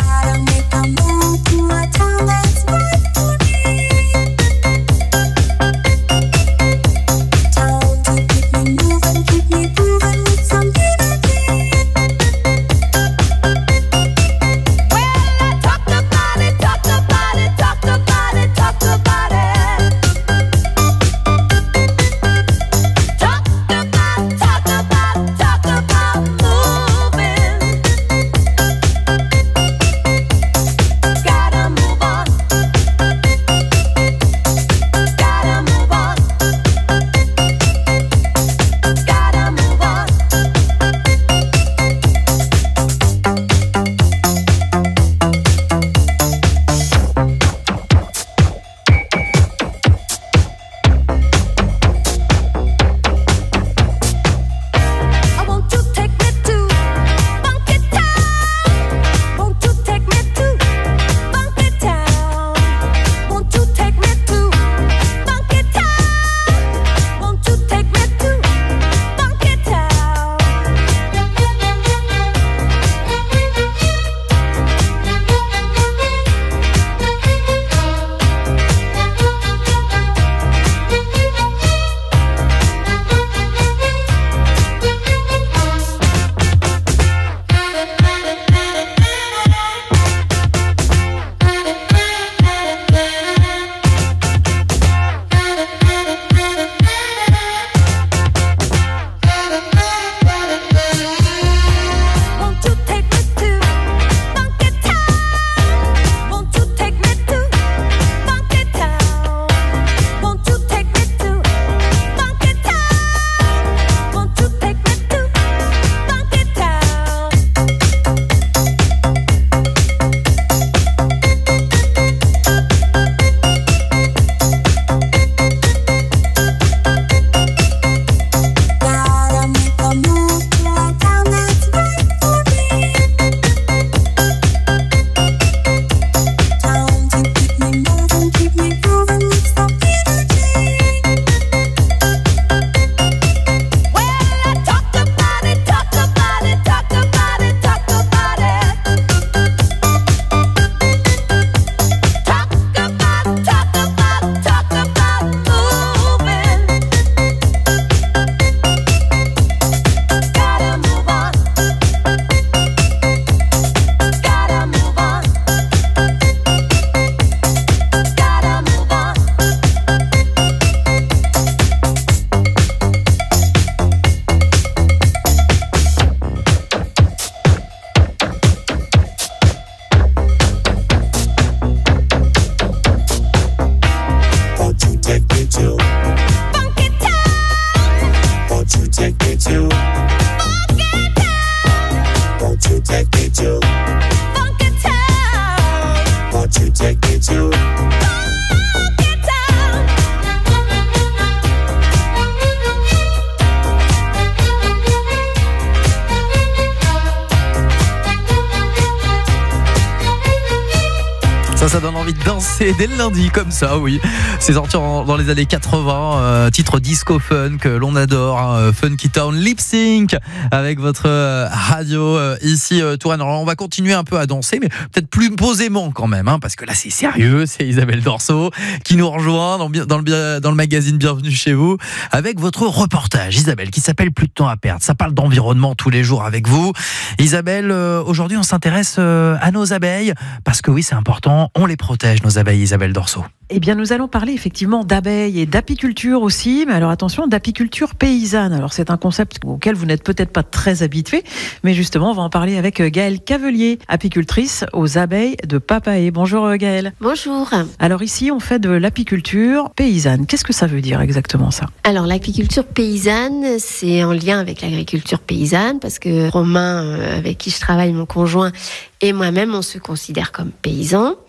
Ça, ça donne envie de danser dès le lundi, comme ça, oui. C'est sorti en- dans les années quatre-vingts, euh, titre disco funk, que l'on adore, hein, Funky Town, Lip Sync, avec votre euh, radio euh, ici, euh, Touraine. Alors, on va continuer un peu à danser, mais peut-être plus posément quand même, hein, parce que là, c'est sérieux. C'est Isabelle Dorso qui nous rejoint dans, dans, le, dans le magazine Bienvenue chez vous, avec votre reportage, Isabelle, qui s'appelle Plus de temps à perdre. Ça parle d'environnement tous les jours avec vous. Isabelle, euh, aujourd'hui, on s'intéresse euh, à nos abeilles, parce que oui, c'est important. On les protège, nos abeilles, Isabelle Dorso. Eh bien, nous allons parler effectivement d'abeilles et d'apiculture aussi, mais alors attention, d'apiculture paysanne. Alors, c'est un concept auquel vous n'êtes peut-être pas très habitué, mais justement, on va en parler avec Gaëlle Cavelier, apicultrice aux abeilles de Papaé. Bonjour Gaëlle. Bonjour. Alors ici, on fait de l'apiculture paysanne. Qu'est-ce que ça veut dire exactement ça? Alors, l'apiculture paysanne, c'est en lien avec l'agriculture paysanne, parce que Romain, euh, avec qui je travaille, mon conjoint, et moi-même, on se considère comme paysans.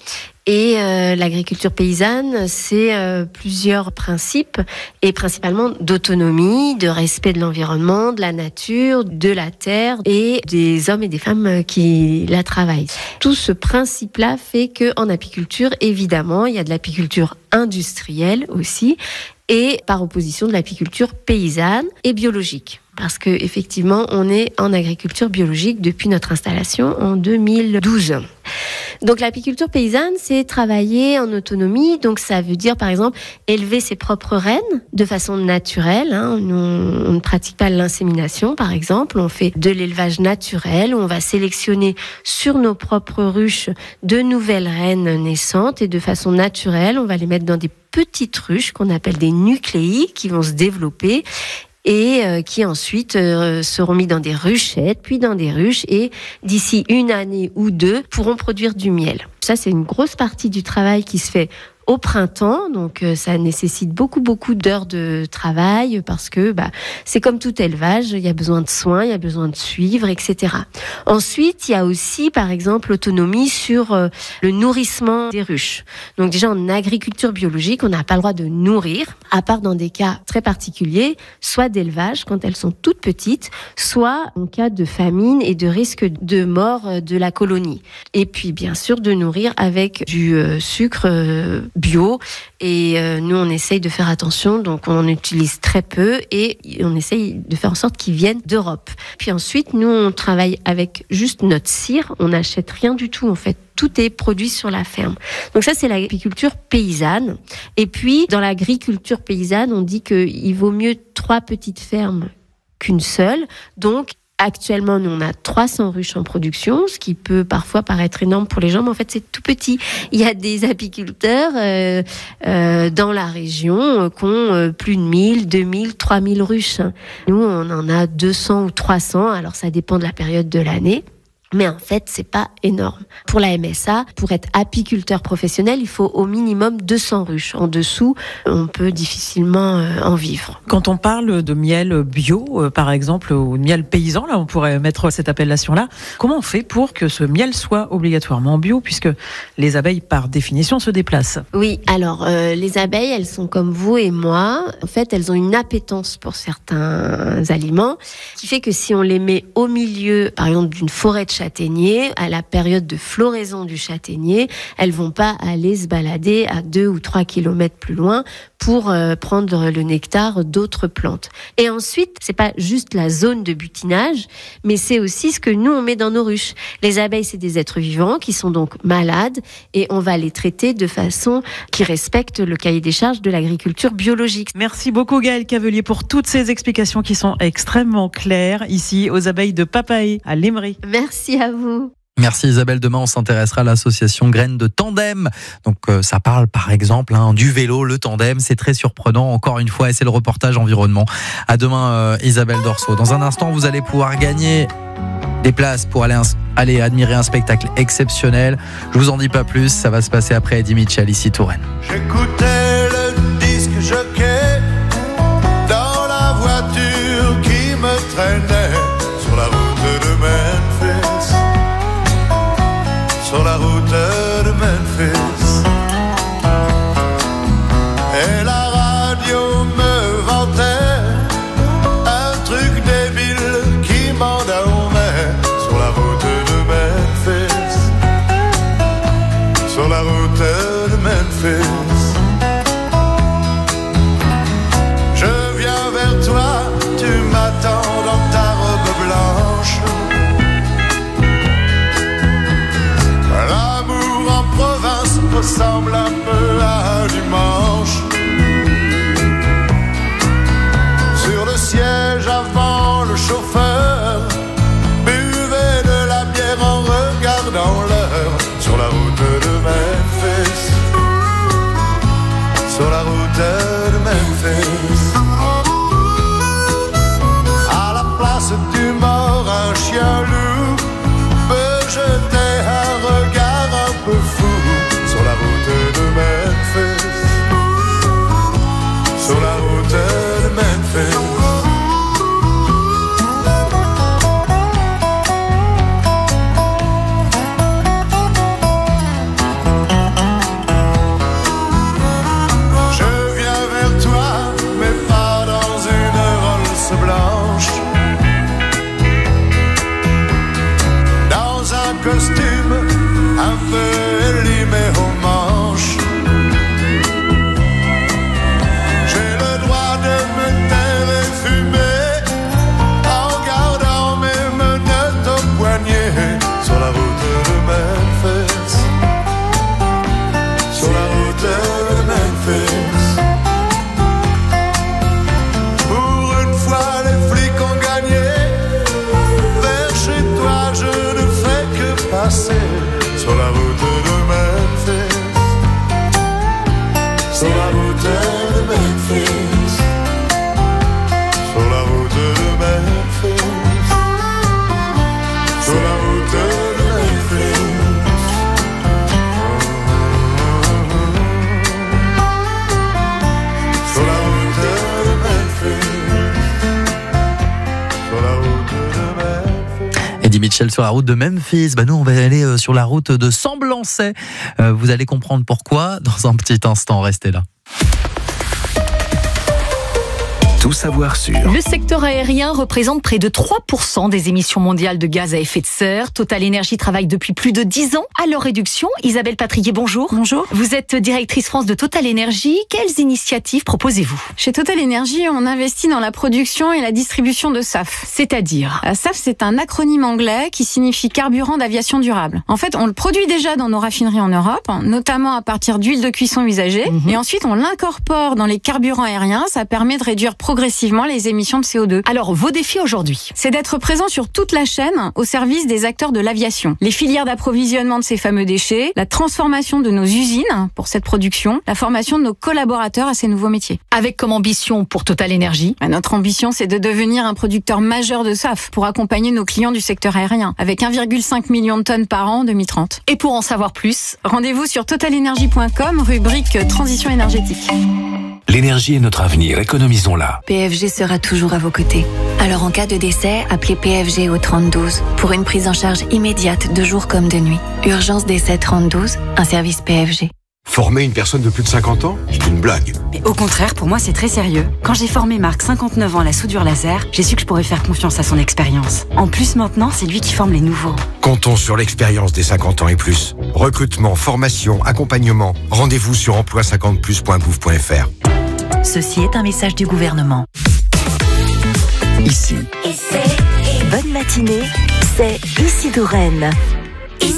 Et euh, l'agriculture paysanne, c'est euh, plusieurs principes, et principalement d'autonomie, de respect de l'environnement, de la nature, de la terre et des hommes et des femmes qui la travaillent. Tout ce principe-là fait que en apiculture, évidemment, il y a de l'apiculture industrielle aussi, et par opposition de l'apiculture paysanne et biologique. Parce que effectivement, on est en agriculture biologique depuis notre installation en deux mille douze. Donc l'apiculture paysanne, c'est travailler en autonomie. Donc ça veut dire par exemple élever ses propres reines de façon naturelle. Hein. On, on ne pratique pas l'insémination par exemple. On fait de l'élevage naturel. On va sélectionner sur nos propres ruches de nouvelles reines naissantes et de façon naturelle, on va les mettre dans des petites ruches qu'on appelle des nucléi qui vont se développer et euh, qui ensuite euh, seront mis dans des ruchettes, puis dans des ruches, et d'ici une année ou deux, pourront produire du miel. Ça, c'est une grosse partie du travail qui se fait au printemps, donc euh, ça nécessite beaucoup beaucoup d'heures de travail parce que bah, c'est comme tout élevage, il y a besoin de soins, il y a besoin de suivre, et cetera. Ensuite, il y a aussi par exemple l'autonomie sur euh, le nourrissement des ruches. Donc déjà en agriculture biologique, on n'a pas le droit de nourrir, à part dans des cas très particuliers, soit d'élevage quand elles sont toutes petites, soit en cas de famine et de risque de mort de la colonie. Et puis bien sûr de nourrir avec du euh, sucre euh, bio, et euh, nous on essaye de faire attention, donc on utilise très peu et on essaye de faire en sorte qu'ils viennent d'Europe. Puis ensuite nous on travaille avec juste notre cire, on n'achète rien du tout en fait. Tout est produit sur la ferme. Donc ça, c'est l'agriculture paysanne. Et puis, dans l'agriculture paysanne, on dit qu'il vaut mieux trois petites fermes qu'une seule. Donc, actuellement, nous, on a trois cents ruches en production, ce qui peut parfois paraître énorme pour les gens, mais en fait, c'est tout petit. Il y a des apiculteurs euh, euh, dans la région euh, qui ont euh, plus de mille, deux mille, trois mille ruches. Nous, on en a deux cents ou trois cents, alors ça dépend de la période de l'année. Mais en fait, c'est pas énorme. Pour la M S A, pour être apiculteur professionnel, il faut au minimum deux cents ruches. En dessous, on peut difficilement euh, en vivre. Quand on parle de miel bio, euh, par exemple, ou de miel paysan, là, on pourrait mettre cette appellation-là. Comment on fait pour que ce miel soit obligatoirement bio, puisque les abeilles, par définition, se déplacent? Oui, alors, euh, les abeilles, elles sont comme vous et moi. En fait, elles ont une appétence pour certains aliments, qui fait que si on les met au milieu, par exemple, d'une forêt de châtaignier, à la période de floraison du châtaignier, elles vont pas aller se balader à deux ou trois kilomètres plus loin pour euh, prendre le nectar d'autres plantes. Et ensuite, c'est pas juste la zone de butinage, mais c'est aussi ce que nous on met dans nos ruches. Les abeilles, c'est des êtres vivants qui sont donc malades et on va les traiter de façon qui respecte le cahier des charges de l'agriculture biologique. Merci beaucoup Gaëlle Cavelier pour toutes ces explications qui sont extrêmement claires ici aux abeilles de Papaé à Lemery. Merci à vous. Merci Isabelle. Demain, on s'intéressera à l'association Graines de Tandem. Donc, euh, ça parle par exemple hein, du vélo, le tandem. C'est très surprenant, encore une fois, et c'est le reportage environnement. À demain, euh, Isabelle Dorso. Dans un instant, vous allez pouvoir gagner des places pour aller, aller admirer un spectacle exceptionnel. Je vous en dis pas plus, ça va se passer après Eddie Mitchell, ici Touraine. J'écoutais le disque jockey dans la voiture qui me traînait sur la route de Memphis. Sur la route de Memphis. Et la radio me vantait un truc débile qui m'endormait. Sur la route de Memphis. Sur la route de Memphis. Je viens vers toi, tu m'attends dans ta robe blanche. L'amour en province ressemble un peu à un dimanche. Sur le siège avant, le chauffeur buvait de la bière en regardant l'heure. Sur la route de Memphis. Sur la route de Memphis. À la place du mort, un chien loup peut jeter un regard un peu fou sur la route de Memphis. costume un peu élimé aux manches. J'ai le droit de me taire et fumer en gardant mes menottes au poignet sur la route de Memphis. Sur la route de Memphis. Pour une fois les flics ont gagné. Vers chez toi je ne fais que passer. Sur la route de Memphis. Sur la route de Memphis. Sur la route de Memphis. Sur la route de Memphis. Sur la route de Memphis. Sur la route de Memphis. Eddie Mitchell sur la route de Memphis. Bah nous, on va aller euh, sur la route de Semblançay. Euh, vous allez comprendre pourquoi dans un petit instant. Restez là. Tout savoir sur. Le secteur aérien représente près de trois pour cent des émissions mondiales de gaz à effet de serre. Total Énergie travaille depuis plus de dix ans à leur réduction. Isabelle Patrier, bonjour. Bonjour. Vous êtes directrice France de Total Énergie. Quelles initiatives proposez-vous? Chez Total Énergie, on investit dans la production et la distribution de S A F. C'est-à-dire? S A F, c'est un acronyme anglais qui signifie carburant d'aviation durable. En fait, on le produit déjà dans nos raffineries en Europe, notamment à partir d'huile de cuisson usagée. Mmh. Et ensuite, on l'incorpore dans les carburants aériens. Ça permet de réduire progressivement les émissions de C O deux. Alors, vos défis aujourd'hui? C'est d'être présent sur toute la chaîne au service des acteurs de l'aviation. Les filières d'approvisionnement de ces fameux déchets, la transformation de nos usines pour cette production, la formation de nos collaborateurs à ces nouveaux métiers. Avec comme ambition pour Total Énergie? Notre ambition, c'est de devenir un producteur majeur de S A F pour accompagner nos clients du secteur aérien, avec un virgule cinq million de tonnes par an en deux mille trente. Et pour en savoir plus, rendez-vous sur total énergie point com, rubrique Transition énergétique. L'énergie est notre avenir, économisons-la. P F G sera toujours à vos côtés. Alors en cas de décès, appelez P F G au trente douze pour une prise en charge immédiate de jour comme de nuit. Urgence décès trente douze, un service P F G. Former une personne de plus de cinquante ans, c'est une blague. Mais au contraire, pour moi, c'est très sérieux. Quand j'ai formé Marc, cinquante-neuf ans, à la soudure laser, j'ai su que je pourrais faire confiance à son expérience. En plus, maintenant, c'est lui qui forme les nouveaux. Comptons sur l'expérience des cinquante ans et plus. Recrutement, formation, accompagnement. Rendez-vous sur emploi cinquante plus point gouv point f r. Ceci est un message du gouvernement. Ici. Ici. Bonne matinée, c'est Ici Touraine. Ici.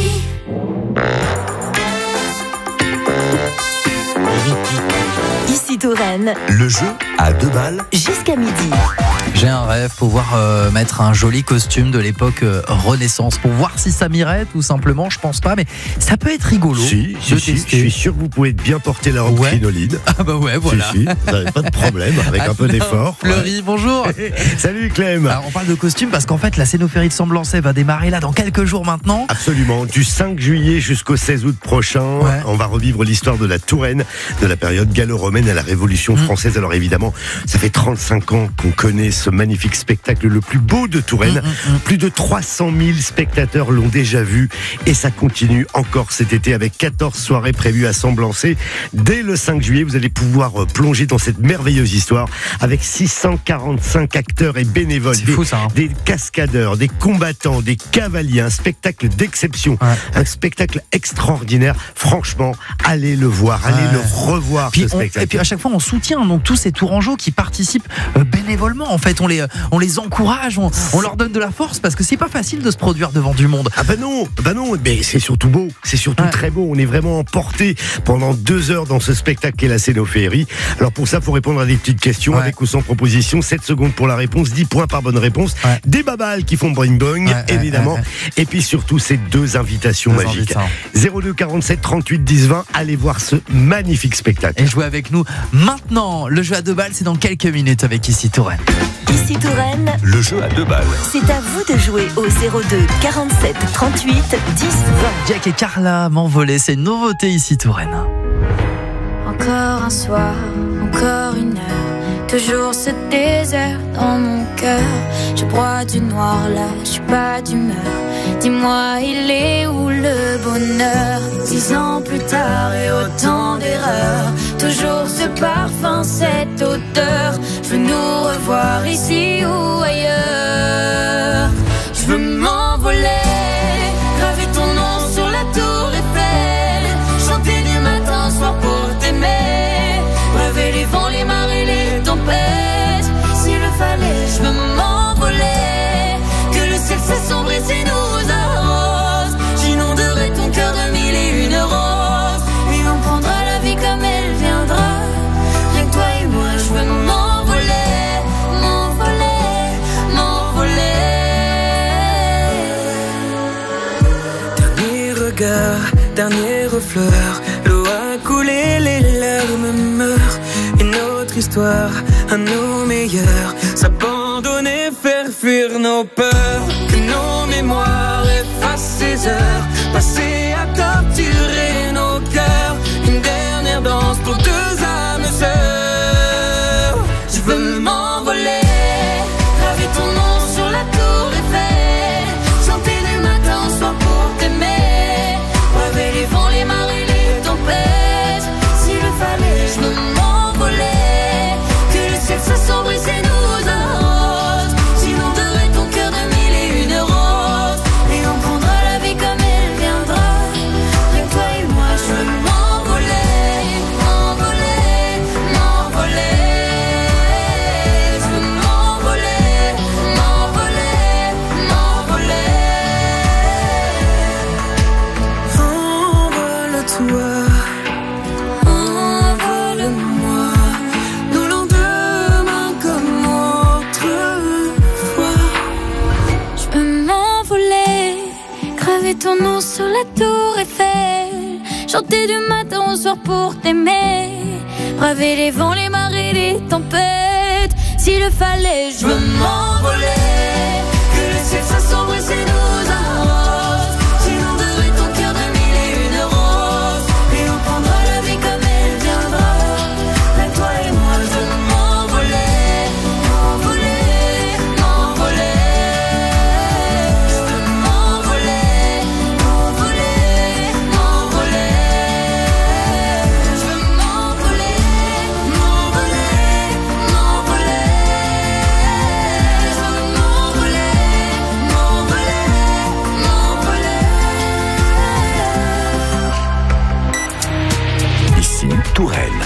Ici Touraine. Le jeu à deux balles. Jusqu'à midi. J'ai un rêve, pouvoir euh, mettre un joli costume de l'époque euh, Renaissance, pour voir si ça m'irait, tout simplement. Je pense pas, mais ça peut être rigolo. Si, si, si, je suis sûr que vous pouvez bien porter la robe ouais. crinoline. Ah bah ouais, voilà. Si, si, vous n'avez pas de problème, avec un peu d'effort. Fleury, ouais. Bonjour. Salut Clem. Alors on parle de costume parce qu'en fait la scénophérie de Semblançay va démarrer là dans quelques jours maintenant. Absolument, du cinq juillet jusqu'au seize août prochain, ouais. On va revivre l'histoire de la Touraine, de la période gallo-romaine à la Révolution française. Mmh. Alors évidemment, ça fait trente-cinq ans qu'on connaît ce magnifique spectacle, le plus beau de Touraine. Mmh, mmh. Plus de trois cent mille spectateurs l'ont déjà vu et ça continue encore cet été avec quatorze soirées prévues à Semblançay. Dès le cinq juillet, vous allez pouvoir plonger dans cette merveilleuse histoire avec six cent quarante-cinq acteurs et bénévoles, des, fou, ça, hein. des cascadeurs, des combattants, des cavaliers, un spectacle d'exception, ouais. Un spectacle extraordinaire. Franchement, allez le voir, allez ouais. le revoir. Puis ce on, spectacle. Et puis à chaque fois, on soutient donc tous ces Tourangeaux qui participent euh, bénévolement. En fait, on les, on les encourage, on, on leur donne de la force parce que c'est pas facile de se produire devant du monde. Ah bah non, bah non, mais c'est surtout beau, c'est surtout ouais. très beau. On est vraiment emporté pendant deux heures dans ce spectacle qu'est la scénophérie. Alors pour ça, il faut répondre à des petites questions ouais. avec ou sans proposition. sept secondes pour la réponse, dix points par bonne réponse. Ouais. Des babales qui font boing boing, ouais, évidemment. Ouais, ouais. Et puis surtout, ces deux invitations deux magiques. zéro deux quarante-sept trente-huit dix vingt. Allez voir ce magnifique spectacle. Et jouez avec nous maintenant. Le jeu à deux balles, c'est dans quelques minutes avec Ici Touraine. Ici Touraine. Le jeu à deux balles. C'est à vous de jouer au zéro deux quarante-sept trente-huit dix vingt. Jack et Carla m'envolaient, c'est une nouveauté Ici Touraine. Encore un soir, encore une heure, toujours ce désert dans mon cœur. Je broie du noir là, je suis pas d'humeur. Dis-moi, il est où le bonheur? Dix ans plus tard et autant d'erreurs, toujours ce parfum, cette odeur. Je veux nous revoir ici ou ailleurs. Je veux m'envoler, graver ton regard, dernière fleur. L'eau a coulé, les larmes meurent. Une autre histoire, à nos meilleurs. S'abandonner, faire fuir nos peurs. Que nos mémoires effacent ces heures passées à torturer nos cœurs. Une dernière danse pour deux âmes sœurs. Je veux m'envoler, graver ton nom sur la tour Eiffel. Chanter du matin au soir pour t'aimer. Braver les vents, les marées, les tempêtes. S'il le fallait, je veux m'envoler. Que le ciel s'assombrisse et nous arrose. J'inonderai ton cœur de mille et une roses. Et on prendra la vie comme elle viendra. Rien que toi et moi, je veux m'envoler, m'envoler, m'envoler. Je veux m'envoler, m'envoler, m'envoler. Envole-toi, envole-moi. Nos lendemains comme autrefois. Je veux m'envoler, graver ton nom sur la tour Eiffel. Chanter du matin au soir pour t'aimer. Braver les vents, les marées, les tempêtes. S'il le fallait, je veux m'envoler. Que le ciel s'assombrisse et nous arrose. J'inonderai ton cœur de mille et une roses. Et on prendra la vie comme elle viendra. Là, toi et moi, je veux m'envoler, m'envoler, m'envoler. Je veux m'envoler, m'envoler, m'envoler. Je veux m'envoler, m'envoler, m'envoler. Je veux m'envoler, m'envoler, m'envoler. Ici, Touraine.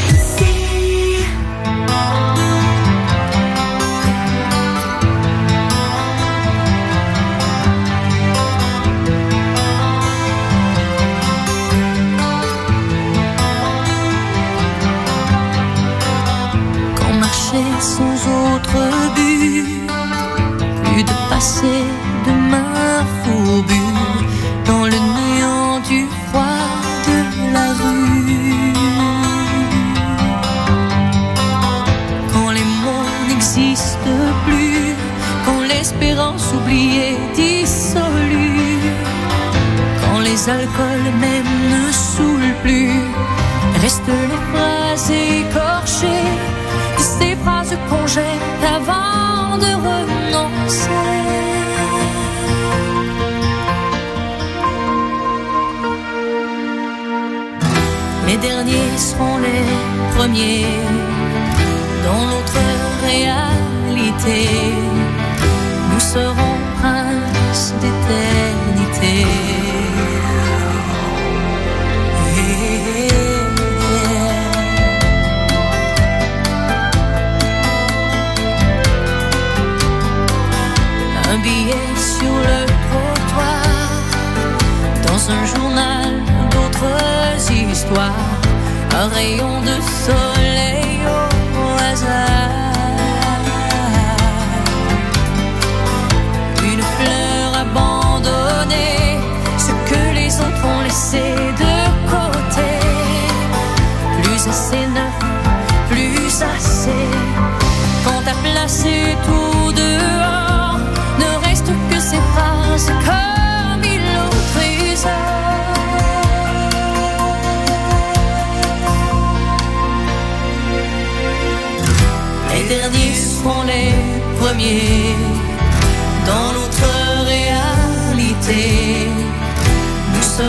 Quand marcher sans autre but, plus de passé, de main fourbue, dans le néant du froid de la rue. Quand les mots n'existent plus, quand l'espérance oubliée dissolue, quand les alcools même ne saoulent plus, restent les phrases écorchées, ces phrases qu'on jette avant de renoncer. Les derniers seront les premiers dans notre réalité. Nous serons princes d'éternité. Un billet sur le trottoir, dans un journal d'autres histoires, un rayon de soleil au hasard, une fleur abandonnée, ce que les autres ont laissé de côté, plus assez neuf, plus assez, quand t'as placé tout dehors, ne reste que ces phrases.